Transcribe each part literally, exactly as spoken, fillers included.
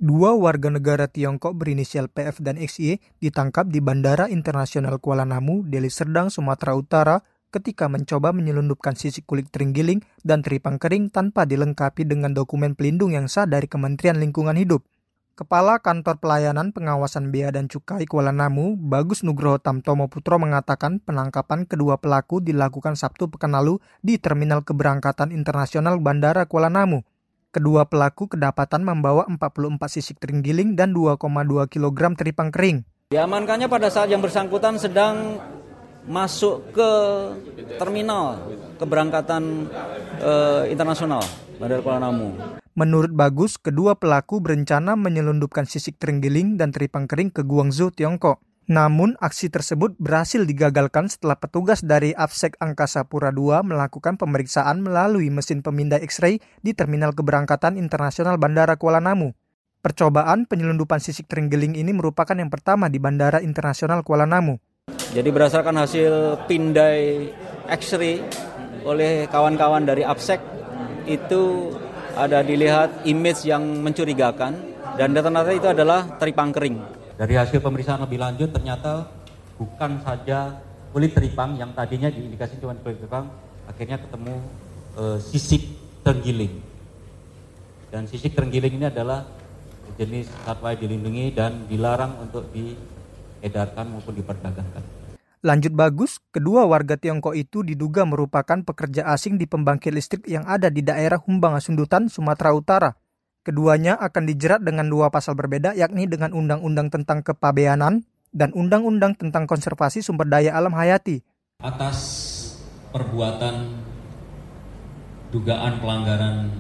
Dua warga negara Tiongkok berinisial P F dan X Y ditangkap di Bandara Internasional Kuala Namu, Deli Serdang, Sumatera Utara ketika mencoba menyelundupkan sisik kulit terenggiling dan teripang kering tanpa dilengkapi dengan dokumen pelindung yang sah dari Kementerian Lingkungan Hidup. Kepala Kantor Pelayanan Pengawasan Bea dan Cukai Kuala Namu, Bagus Nugroho Tamtomo Putro mengatakan penangkapan kedua pelaku dilakukan Sabtu pekan lalu di Terminal Keberangkatan Internasional Bandara Kuala Namu. Kedua pelaku kedapatan membawa empat puluh empat sisik terenggiling dan dua koma dua kilogram teripang kering. Diamankannya pada saat yang bersangkutan sedang masuk ke terminal keberangkatan eh, internasional Bandara Kuala Namu. Menurut Bagus, kedua pelaku berencana menyelundupkan sisik terenggiling dan teripang kering ke Guangzhou, Tiongkok. Namun, aksi tersebut berhasil digagalkan setelah petugas dari Afsek Angkasa Pura dua melakukan pemeriksaan melalui mesin pemindai X-ray di Terminal Keberangkatan Internasional Bandara Kuala Namu. Percobaan penyelundupan sisik terenggiling ini merupakan yang pertama di Bandara Internasional Kuala Namu. Jadi berdasarkan hasil pindai X-ray oleh kawan-kawan dari Afsek, itu ada dilihat image yang mencurigakan dan ternyata itu adalah teripang kering. Dari hasil pemeriksaan lebih lanjut ternyata bukan saja kulit teripang yang tadinya diindikasi cuma kulit teripang, akhirnya ketemu e, sisik terenggiling. Dan sisik terenggiling ini adalah jenis satwa dilindungi dan dilarang untuk diedarkan maupun diperdagangkan. Lanjut Bagus, kedua warga Tiongkok itu diduga merupakan pekerja asing di pembangkit listrik yang ada di daerah Humbang Asundutan, Sumatera Utara. Keduanya akan dijerat dengan dua pasal berbeda, yakni dengan Undang-Undang tentang Kepabeanan dan Undang-Undang tentang Konservasi Sumber Daya Alam Hayati. Atas perbuatan dugaan pelanggaran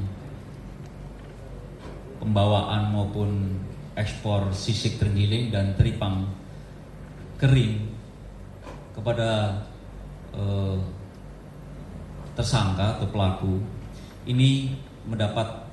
pembawaan maupun ekspor sisik terenggiling dan teripang kering kepada eh, tersangka atau pelaku ini mendapat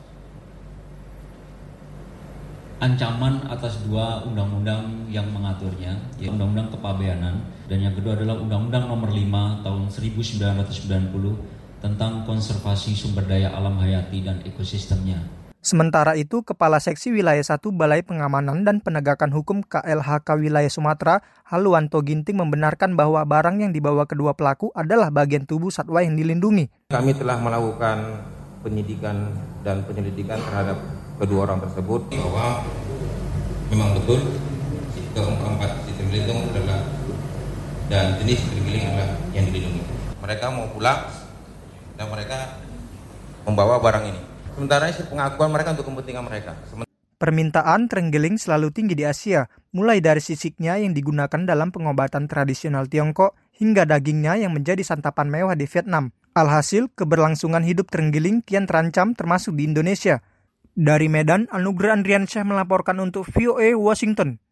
ancaman atas dua undang-undang yang mengaturnya, yaitu Undang-Undang Kepabeanan dan yang kedua adalah Undang-Undang Nomor lima Tahun seribu sembilan ratus sembilan puluh tentang konservasi sumber daya alam hayati dan ekosistemnya. Sementara itu, Kepala Seksi Wilayah satu Balai Pengamanan dan Penegakan Hukum K L H K Wilayah Sumatera, Haluanto Ginting membenarkan bahwa barang yang dibawa kedua pelaku adalah bagian tubuh satwa yang dilindungi. Kami telah melakukan penyidikan dan penyelidikan terhadap kedua orang tersebut bahwa memang betul keempat sistem terenggiling adalah dan jenis terenggiling adalah yang dilindungi. Mereka mau pulang dan mereka membawa barang ini. Sementara ini pengakuan mereka untuk kepentingan mereka. Sementara Permintaan terenggiling selalu tinggi di Asia, mulai dari sisiknya yang digunakan dalam pengobatan tradisional Tiongkok hingga dagingnya yang menjadi santapan mewah di Vietnam. Alhasil, keberlangsungan hidup terenggiling kian terancam termasuk di Indonesia. Dari Medan, Anugrah Andriansyah melaporkan untuk V O A Washington.